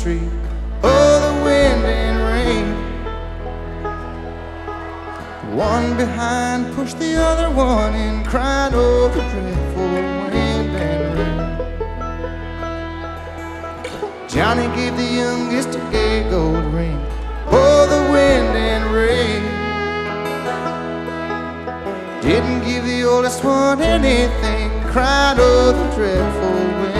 street. Oh, the wind and rain. One behind pushed the other one and cried, oh, the dreadful wind and rain. Johnny gave the youngest a gay gold ring. Oh, the wind and rain. Didn't give the oldest one anything. Cried, oh, the dreadful wind.